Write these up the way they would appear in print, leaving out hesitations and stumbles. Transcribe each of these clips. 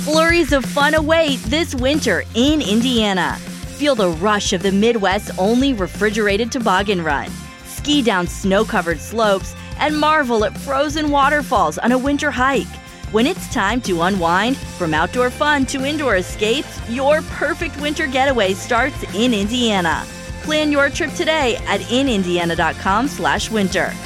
Flurries of fun await this winter in Indiana. Feel the rush of the Midwest's only refrigerated toboggan run. Ski down snow-covered slopes and marvel at frozen waterfalls on a winter hike. When it's time to unwind, from outdoor fun to indoor escapes, your perfect winter getaway starts in Indiana. Plan your trip today at inindiana.com/winter.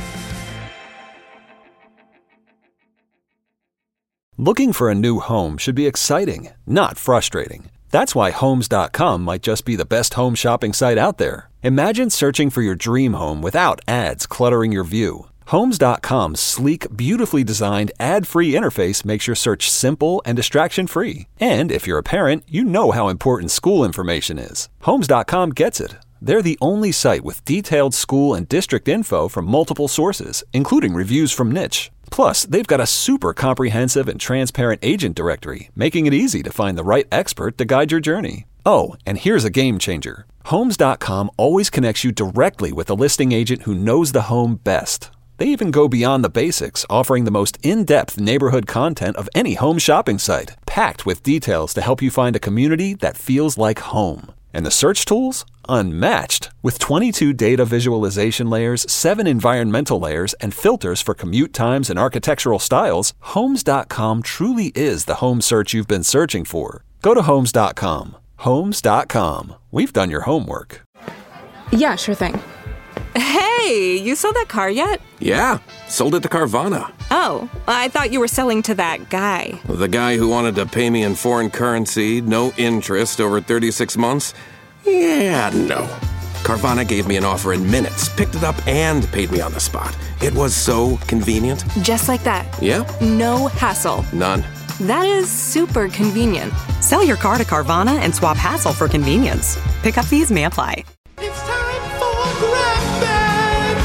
Looking for a new home should be exciting, not frustrating. That's why Homes.com might just be the best home shopping site out there. Imagine searching for your dream home without ads cluttering your view. Homes.com's sleek, beautifully designed, ad-free interface makes your search simple and distraction-free. And if you're a parent, you know how important school information is. Homes.com gets it. They're the only site with detailed school and district info from multiple sources, including reviews from Niche. Plus, they've got a super comprehensive and transparent agent directory, making it easy to find the right expert to guide your journey. Oh, and here's a game changer. Homes.com always connects you directly with a listing agent who knows the home best. They even go beyond the basics, offering the most in-depth neighborhood content of any home shopping site, packed with details to help you find a community that feels like home. And the search tools? Unmatched. With 22 data visualization layers, 7 environmental layers, and filters for commute times and architectural styles, Homes.com truly is the home search you've been searching for. Go to Homes.com. Homes.com. We've done your homework. Yeah, sure thing. Hey, you sold that car yet? Yeah, sold it to Carvana. Oh, I thought you were selling to that guy. The guy who wanted to pay me in foreign currency, no interest, over 36 months? Yeah, no. Carvana gave me an offer in minutes, picked it up, and paid me on the spot. It was so convenient. Just like that. Yeah? No hassle. None. That is super convenient. Sell your car to Carvana and swap hassle for convenience. Pickup fees may apply. It's time for Grab Bag.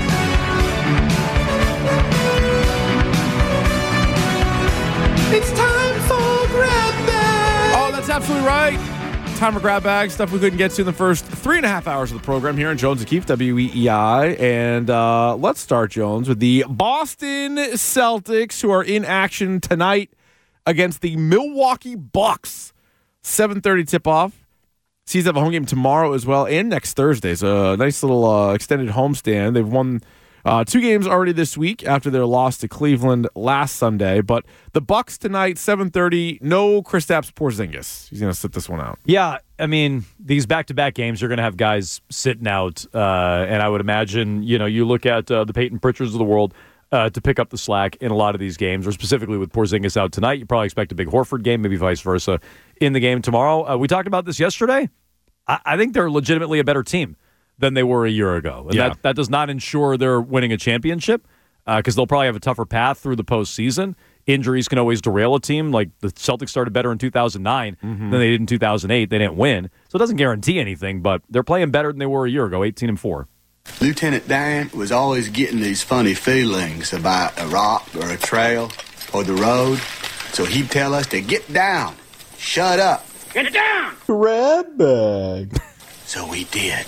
It's time for Grab Bag. Oh, that's absolutely right. Time for Grab Bag. Stuff we couldn't get to in the first 3.5 hours of the program here on Jones and Keefe, WEEI. And let's start, Jones, with the Boston Celtics, who are in action tonight against the Milwaukee Bucks. 7:30 tip-off. Seas have a home game tomorrow as well, and next Thursday. So a nice little extended homestand. They've won 2 games already this week after their loss to Cleveland last Sunday. But the Bucks tonight, 7:30. No Kristaps Porzingis. He's going to sit this one out. Yeah, I mean, these back-to-back games, you're going to have guys sitting out. And I would imagine, you look at the Peyton Pritchards of the world to pick up the slack in a lot of these games, or specifically with Porzingis out tonight. You probably expect a big Horford game, maybe vice versa, in the game tomorrow. We talked about this yesterday. I think they're legitimately a better team than they were a year ago. And that does not ensure they're winning a championship because they'll probably have a tougher path through the postseason. Injuries can always derail a team. Like the Celtics started better in 2009 than they did in 2008. They didn't win. So it doesn't guarantee anything, but they're playing better than they were a year ago, 18-4. Lieutenant Dan was always getting these funny feelings about a rock or a trail or the road. So he'd tell us to get down, shut up, get down, Grab Bag. So we did.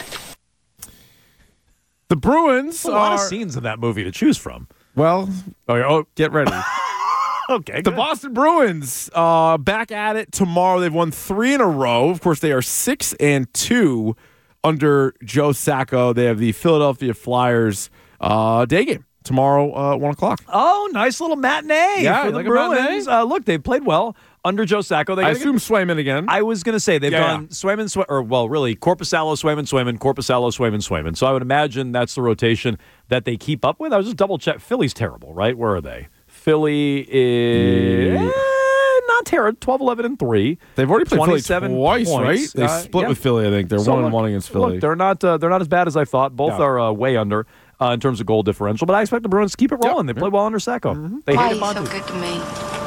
The Bruins a lot are... of scenes in that movie to choose from. Well, get ready. Okay, the Boston Bruins back at it tomorrow. They've won 3 in a row. Of course, they are 6-2 under Joe Sacco. They have the Philadelphia Flyers day game tomorrow, 1 o'clock. Oh, nice little matinee for the Bruins. Look, they've played well under Joe Sacco. I assume Swayman again. I was going to say they've gone Swayman, Korpisalo, Swayman, Korpisalo, Swayman. So I would imagine that's the rotation that they keep up with. I was just double check. Philly's terrible, right? Where are they? Philly is not terrible. 12-11-3. They've already played Philly twice, points. right? They split with Philly. I think they're 1-1 against Philly. Look, they're not as bad as I thought. Both are way under in terms of goal differential. But I expect the Bruins to keep it rolling. They play well under Sacco. Mm-hmm. They Why hate are you so good to me?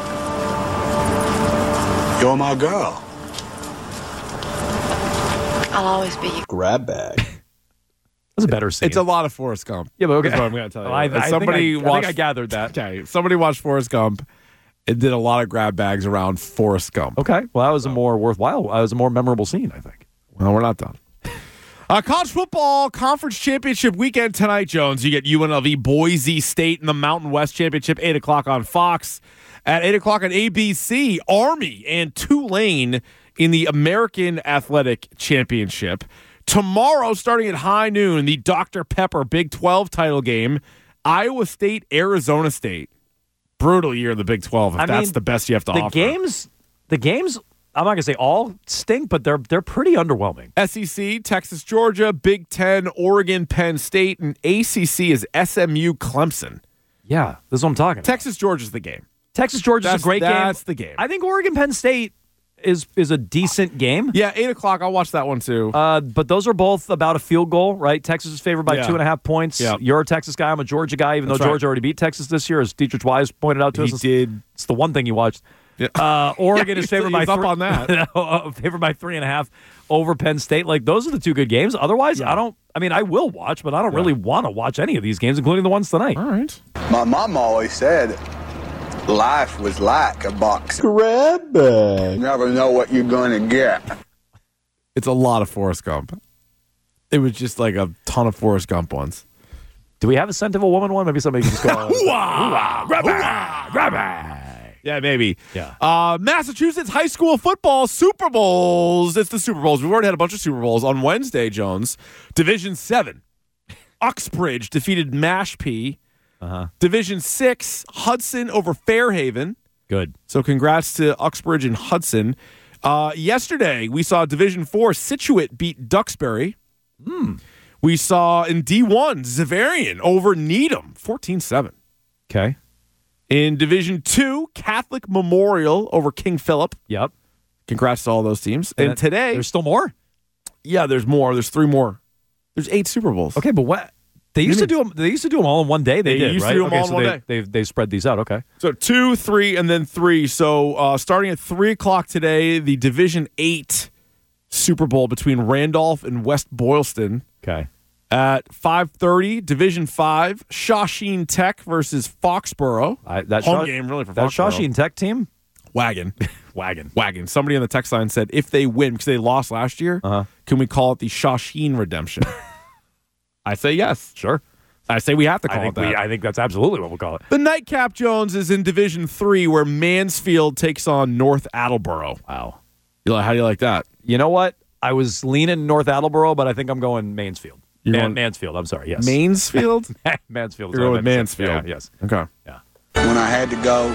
You're my girl. I'll always be your Grab Bag. That's a better scene. It's a lot of Forrest Gump. Yeah, but okay. That's what I'm going to tell you. I think I gathered that. Okay, somebody watched Forrest Gump. It did a lot of grab bags around Forrest Gump. Okay, well, that was a more worthwhile. That was a more memorable scene, I think. Well, we're not done. College football conference championship weekend tonight, Jones. You get UNLV Boise State in the Mountain West Championship, 8 o'clock on Fox. At 8 o'clock on ABC, Army and Tulane in the American Athletic Championship. Tomorrow, starting at high noon, the Dr. Pepper Big 12 title game, Iowa State, Arizona State. Brutal year in the Big 12, if that's the best you have to offer. The games, I'm not going to say all stink, but they're pretty underwhelming. SEC, Texas, Georgia, Big 10, Oregon, Penn State, and ACC is SMU, Clemson. Yeah, this is what I'm talking about. Texas, Georgia's the game. Texas, Georgia's a great game. That's the game. I think Oregon, Penn State is a decent game. Yeah, 8 o'clock, I'll watch that one too. But those are both about a field goal, right? Texas is favored by 2.5 points. Yeah. You're a Texas guy. I'm a Georgia guy, even though Georgia already beat Texas this year, as Dietrich Wise pointed out to us. He did. It's the one thing you watched. Yeah. Oregon is favored by up on that. Favored by 3.5 over Penn State. Like, those are the two good games. Otherwise, I will watch, but I don't really want to watch any of these games, including the ones tonight. All right. My mom always said life was like a box. Grab bag. You never know what you're going to get. It's a lot of Forrest Gump. It was just like a ton of Forrest Gump ones. Do we have a Scent of a Woman one? Maybe somebody can just go, grab it. Yeah, maybe. Yeah. Massachusetts high school football Super Bowls. It's the Super Bowls. We've already had a bunch of Super Bowls. On Wednesday, Jones, Division 7. Uxbridge defeated Mashpee. Division 6, Hudson over Fairhaven. Good. So congrats to Uxbridge and Hudson. Yesterday, we saw Division 4, Scituate beat Duxbury. We saw in D1, Xaverian over Needham, 14-7. Okay. In Division 2, Catholic Memorial over King Philip. Yep. Congrats to all those teams. And today... There's still more? Yeah, there's more. There's 3 more. There's 8 Super Bowls. Okay, but what... They used to do them. They used to do them all in one day. They did, used right? to do them all in one day. They spread these out. Okay. So 2, 3, and then 3. So starting at 3 o'clock today, the Division 8 Super Bowl between Randolph and West Boylston. Okay. At 5:30, Division 5, Shawsheen Tech versus Foxborough. Home game, really, for that Foxborough. Shawsheen Tech team. Wagon. Wagon. Somebody on the text line said, if they win, because they lost last year, can we call it the Shawsheen Redemption? I say yes. Sure. I say we have to call it that. I think that's absolutely what we'll call it. The Nightcap, Jones, is in Division 3, where Mansfield takes on North Attleboro. Wow. How do you like that? You know what? I was leaning North Attleboro, but I think I'm going Mansfield. Mansfield, I'm sorry, yes. Mansfield? Mansfield. You're going with Mansfield. Yeah, yes. Okay. Yeah. When I had to go,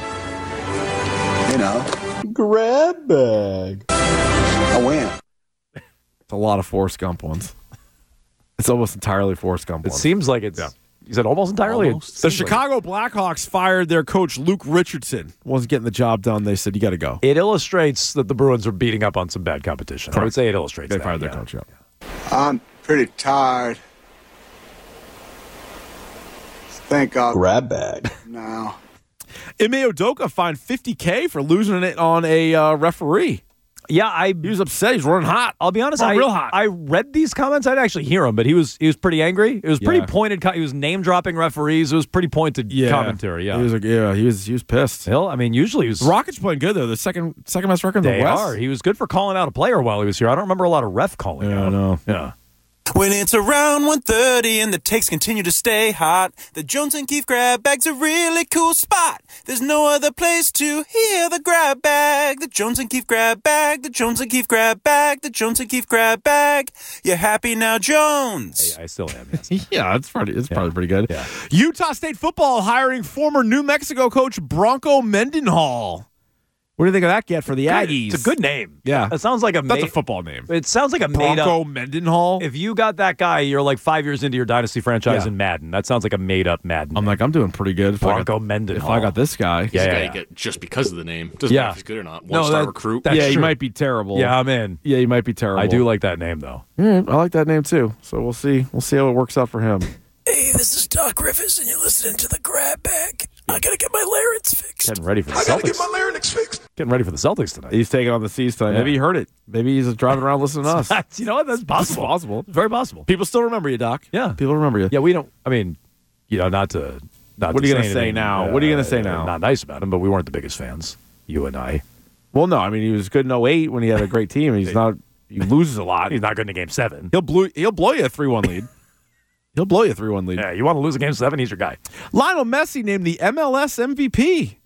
Grab bag. I win. It's a lot of Forrest Gump ones. It's almost entirely Forrest Gump It ones. seems like it's... You said almost entirely? The Chicago Blackhawks fired their coach, Luke Richardson. Wasn't getting the job done. They said, you got to go. It illustrates that the Bruins are beating up on some bad competition. Correct. I would say it illustrates They that. fired their coach, yeah. I'm pretty tired. Think I'll Grab bag. now. Ime Udoka fined $50K for losing it on a referee. Yeah, he was upset. He's running hot. I'll be honest, real hot. I read these comments. I didn't actually hear him, but he was pretty angry. It was pretty pointed. He was name dropping referees. It was pretty pointed commentary. Yeah, he was pissed. Usually he was. The Rockets playing good though. The second best record in the West. They are. He was good for calling out a player while he was here. I don't remember a lot of ref calling. Yeah, I know. Yeah. When it's around 1:30 and the takes continue to stay hot, the Jones and Keefe Grab Bag's a really cool spot. There's no other place to hear the grab bag. The Jones and Keefe Grab Bag, the Jones and Keefe Grab Bag, the Jones and Keefe Grab Bag. You happy now, Jones? I still am. Yes. Yeah, it's probably pretty good. Yeah. Utah State football hiring former New Mexico coach Bronco Mendenhall. What do you think of that get for the Aggies? It's a good name. Yeah. It sounds like That's a football name. It sounds like a Bronco made-up. Mendenhall. If you got that guy, you're like 5 years into your dynasty franchise in Madden. That sounds like a made-up Madden. I'm like, I'm doing pretty good. Bronco Mendenhall. If I got this guy. Just because of the name. Doesn't matter if he's good or not. One-star recruit. Yeah, he might be terrible. Yeah, I'm in. Yeah, he might be terrible. I do like that name, though. Yeah, I like that name, too. So we'll see. We'll see how it works out for him. Hey, this is Doc Rivers, and you're listening to the Grab Bag. I gotta get my larynx fixed. Getting ready for the Celtics. I gotta get my larynx fixed. Getting ready for the Celtics tonight. He's taking on the C's tonight. Yeah. Maybe he heard it. Maybe he's driving around listening to us. You know what? That's possible. It's possible. It's very possible. People still remember you, Doc. Yeah. People remember you. Yeah, we don't. I mean, not to. What are you going to say now? What are you going to say now? Not nice about him, but we weren't the biggest fans. You and I. Well, no. I mean, he was good in 08 when he had a great team. He's not. He loses a lot. He's not good in Game 7. He'll blow you a 3-1 lead. He'll blow you a 3-1 lead. Yeah, you want to lose a Game 7? He's your guy. Lionel Messi named the MLS MVP.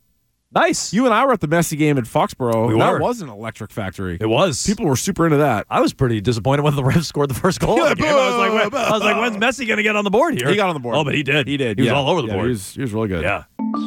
Nice. You and I were at the Messi game at Foxborough. We That were. was an electric factory. It was. People were super into that. I was pretty disappointed when the Revs scored the first goal of the game. I was like, when's Messi going to get on the board here? He got on the board. Oh, but he did. He did. He was all over the board. He was really good. Yeah.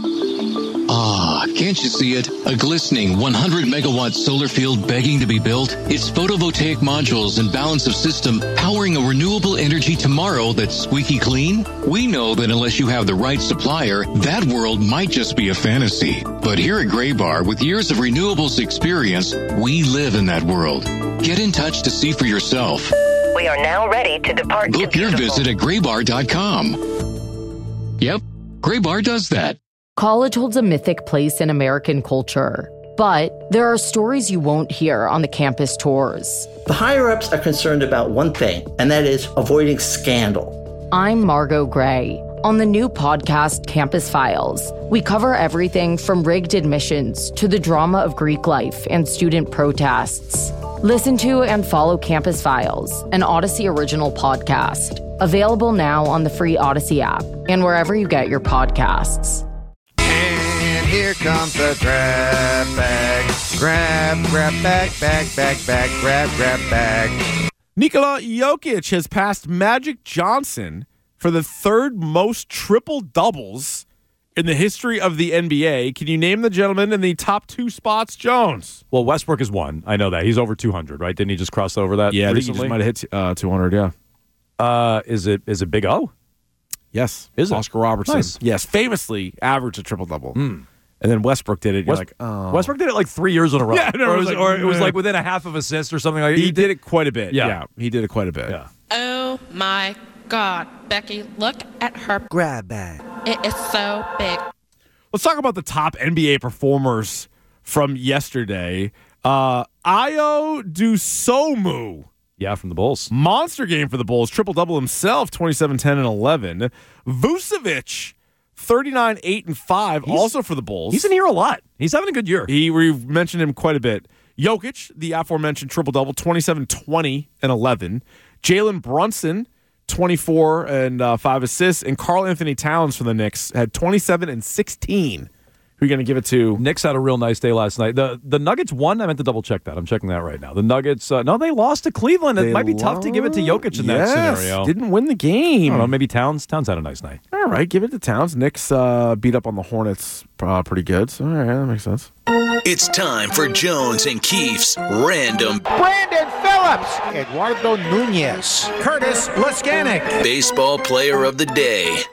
Ah, can't you see it? A glistening 100-megawatt solar field begging to be built? It's photovoltaic modules and balance of system powering a renewable energy tomorrow that's squeaky clean? We know that unless you have the right supplier, that world might just be a fantasy. But here at Graybar, with years of renewables experience, we live in that world. Get in touch to see for yourself. We are now ready to depart. Book your visit at graybar.com. Yep, Graybar does that. College holds a mythic place in American culture, but there are stories you won't hear on the campus tours. The higher-ups are concerned about one thing, and that is avoiding scandal. I'm Margot Gray. On the new podcast, Campus Files, we cover everything from rigged admissions to the drama of Greek life and student protests. Listen to and follow Campus Files, an Odyssey original podcast. Available now on the free Odyssey app and wherever you get your podcasts. And here comes the grab bag. Grab bag, grab bag. Nikola Jokic has passed Magic Johnson for the third most triple-doubles in the history of the NBA. Can you name the gentleman in the top two spots, Jones? Well, Westbrook is one. I know that. He's over 200, right? Didn't he just cross over that Yeah, I think he recently? just might have hit 200, yeah. Is it Big O? Yes. Is it? Oscar Robertson. Nice. Yes, famously averaged a triple-double. And then Westbrook did it. You're like, oh. Westbrook did it like 3 years in a row. Yeah, no, or it was like within a half of assist or something like that. He did it quite a bit. Yeah. Yeah, he did it quite a bit. Yeah. Oh my God, Becky, look at her Grab bag. It is so big. Let's talk about the top NBA performers from yesterday. Ayo Dosunmu. Yeah, from the Bulls. Monster game for the Bulls. Triple-double himself, 27, 10, and 11. Vucevic, 39, 8, and 5, also for the Bulls. He's in here a lot. He's having a good year. We've mentioned him quite a bit. Jokic, the aforementioned triple-double, 27, 20, and 11. Jalen Brunson, 24 and 5 assists. And Karl Anthony Towns for the Knicks had 27 and 16. Who are you going to give it to? Knicks had a real nice day last night. The Nuggets won. I meant to double check that. I'm checking that right now. The Nuggets, no, they lost to Cleveland. It might be tough to give it to Jokic in that scenario. Didn't win the game. I don't know, maybe Towns. Towns had a nice night. All right, give it to Towns. Knicks beat up on the Hornets pretty good. So, all right, that makes sense. It's time for Jones and Keefe's Random Brandon Phillips. Eduardo Nunez. Curtis Laskanik. Baseball Player of the Day.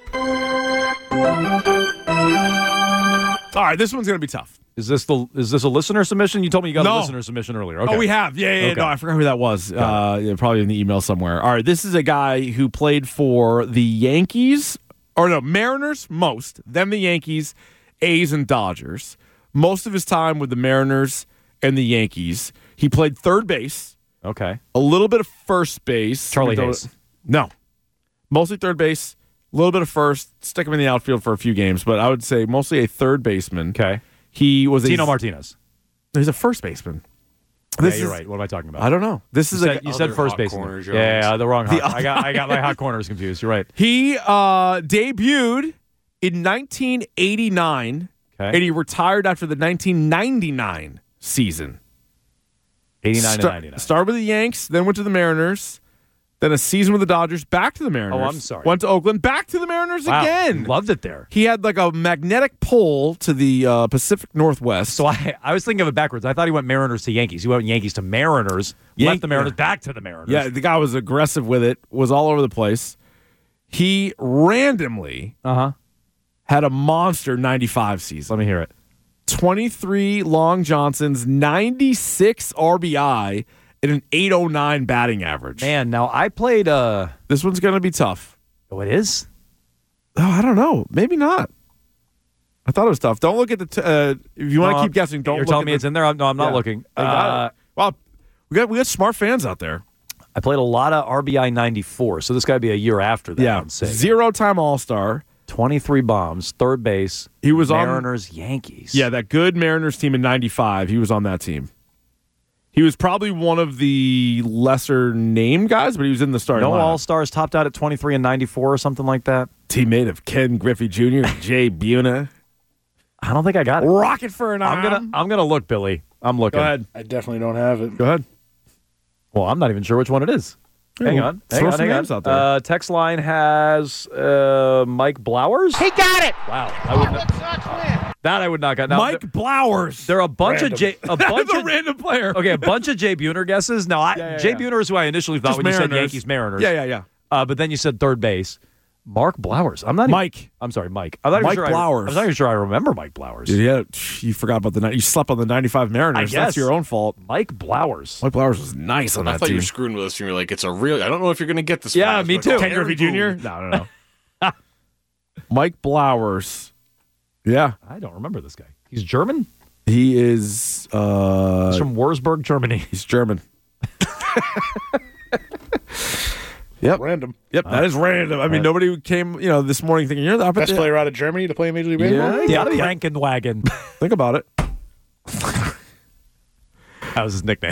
All right, this one's going to be tough. Is this a listener submission? You told me you got No. a listener submission earlier. Okay. Oh, we have. Yeah. Okay. No, I forgot who that was. Probably in the email somewhere. All right, this is a guy who played for the Yankees, Mariners most, then the Yankees, A's, and Dodgers. Most of his time with the Mariners and the Yankees. He played third base. Okay. A little bit of first base. Charlie Hayes. No. Mostly third base. A little bit of first. Stick him in the outfield for a few games, but I would say mostly a third baseman. Okay. He was Tino Martinez. He's a first baseman. You're right. What am I talking about? I don't know. This is you said first baseman. Yeah, the wrong hot. I got my hot corners confused. You're right. He debuted in 1989, and he retired after the 1999 season. 89 and 99. Started with the Yanks, then went to the Mariners, then a season with the Dodgers, back to the Mariners. Oh, I'm sorry. Went to Oakland, back to the Mariners again. Loved it there. He had like a magnetic pull to the Pacific Northwest. So I was thinking of it backwards. I thought he went Mariners to Yankees. He went Yankees to Mariners, left the Mariners, back to the Mariners. Yeah, the guy was aggressive with it, was all over the place. He randomly had a monster 95 season. Let me hear it. 23 Long Johnsons, 96 RBI, and an 809 batting average. Man, now I played... This one's going to be tough. Oh, it is? Oh, I don't know. Maybe not. I thought it was tough. Don't look at the... if you want to keep guessing, don't You're look telling at me it's in there? No, I'm not looking. Well, we got smart fans out there. I played a lot of RBI 94, so this got to be a year after that. Yeah, zero-time All-Star. 23 bombs, third base. He was Mariners, Yankees. Yeah, that good Mariners team in 95. He was on that team. He was probably one of the lesser named guys, but he was in the starting lineup. All-Stars, topped out at 23 and 94 or something like that. Teammate of Ken Griffey Jr. and Jay Buhner. I don't think I got it. Rocket for an arm. I'm gonna look, Billy. I'm looking. Go ahead. I definitely don't have it. Go ahead. Well, I'm not even sure which one it is. Hang on. Throw some names out there. Text line has Mike Blowers. He got it. Wow. That I would not get. Now, Mike Blowers. There are a bunch Random. of a random player. Okay, a bunch of Jay Buhner guesses. Now, Jay Buhner is who I initially thought Just when you said Mariners. Yankees Mariners. Yeah. But then you said third base. Mark Blowers. I'm not. Mike. I'm sorry, Mike. I'm not Mike even sure Blowers. I'm not even sure I remember Mike Blowers. Yeah, you forgot about the night. You slept on the 95 Mariners. I guess. That's your own fault. Mike Blowers. Mike Blowers was nice on I that thought team. you were screwing with us. And you're like, it's a real. I don't know if you're going to get this. Yeah, prize, me but too. it's Ken Harry Griffey Boone. Jr.? No. Mike Blowers. Yeah. I don't remember this guy. He's German? He is. He's from Wurzburg, Germany. He's German. Yep. Random. Yep, that is random. I mean, nobody came, this morning thinking you're the Best player out of Germany to play in Major League Baseball? Yeah, Krankenwagen. Think about it. That was his nickname.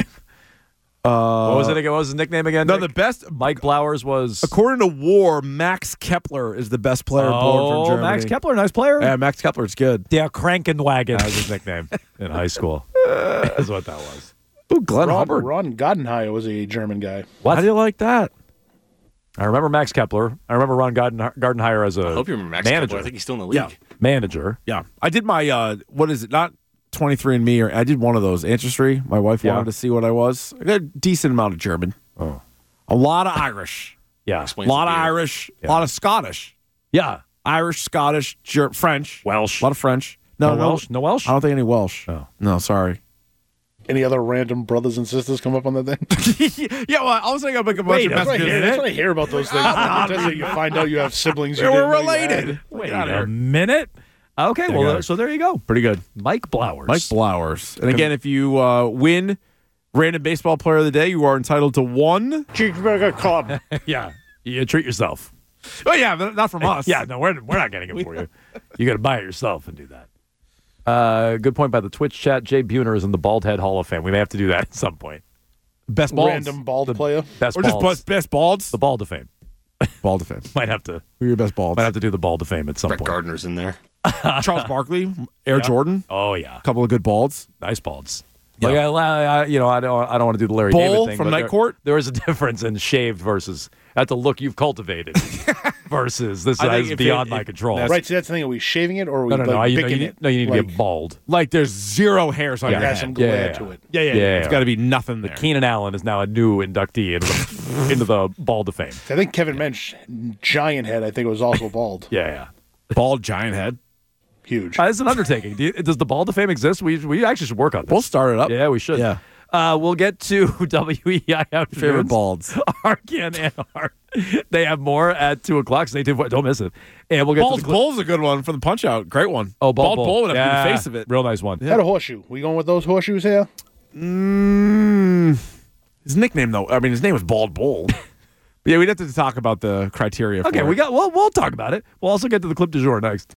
What was it again? What was his nickname again? No, Nick? the best. Mike Blowers was. According to WAR, Max Kepler is the best player born from Germany. Max Kepler, nice player. Yeah, Max Kepler's good. Der Krankenwagen. That was his nickname in high school. That's what that was. Ooh, Glenn Hubbard. Ron Gardenhire was a German guy. What? How do you like that? I remember Max Kepler. I remember Ron Gardenhire as a I hope you remember Max manager. Kepler. I think he's still in the league. Yeah. Manager. Yeah. I did my, what is it? Not 23andMe, or I did one of those. Ancestry. My wife wanted to see what I was. I got a decent amount of German. Oh. A lot of Irish. Yeah. A lot of Irish. A lot of Scottish. Yeah. Irish, Scottish, French. Welsh. A lot of French. No Welsh? No Welsh? I don't think any Welsh. Oh. No, sorry. Any other random brothers and sisters come up on that thing? Yeah, well, I was thinking I'd make a bunch of messages. That's what I hear about those things. You find out you have siblings. They were related. Wait a minute. Okay, well, so there you go. Pretty good. Mike Blowers. Mike Blowers. And again, if you win Random Baseball Player of the Day, you are entitled to one Cheeseburger Club. Yeah. You treat yourself. Oh, yeah, but not from us. Yeah, no, we're not getting it for you. You got to buy it yourself and do that. Good point by the Twitch chat. Jay Buhner is in the Bald Head Hall of Fame. We may have to do that at some point. Best balds. Random bald player. Best Or balds. just best balds. The Bald of Fame. Bald of Fame. Might have to. Who are your best balds? Might have to do the Bald of Fame at some Brett point. Gardner's in there. Charles Barkley, Air Jordan. Oh yeah, a couple of good balds. Nice balds. Yeah. Like I don't want to do the Larry Bull David thing from but Night Court? There is a difference in shaved versus that's the look you've cultivated versus this is beyond my control. Right, so that's the thing. Are we shaving it or are we No. like You picking need it? to Like, be bald. Like there's zero hairs on your Add head. some glare to it. Yeah. It's got to be nothing there. Keenan Allen is now a new inductee into the Bald of Fame. I think Kevin Mensch, giant head, I think it was also bald. Yeah. Bald giant head. Huge. It's an undertaking. Does the Bald of Fame exist? We actually should work on this. We'll start it up. Yeah, we should. Yeah. We'll get to WEI afternoons. Favorite balds. Arcan and Art. They have more at 2 o'clock. Stay tuned. Don't miss it. And we'll get Bald to the Bull's a good one from the Punch Out. Great one. Oh, Bald Bull would have to be the face of it. Real nice one. Had a horseshoe. We going with those horseshoes here? His nickname, though. I mean, his name was Bald Bull. But yeah, we'd have to talk about the criteria. Okay, for it. we'll talk about it. We'll also get to the clip du jour next.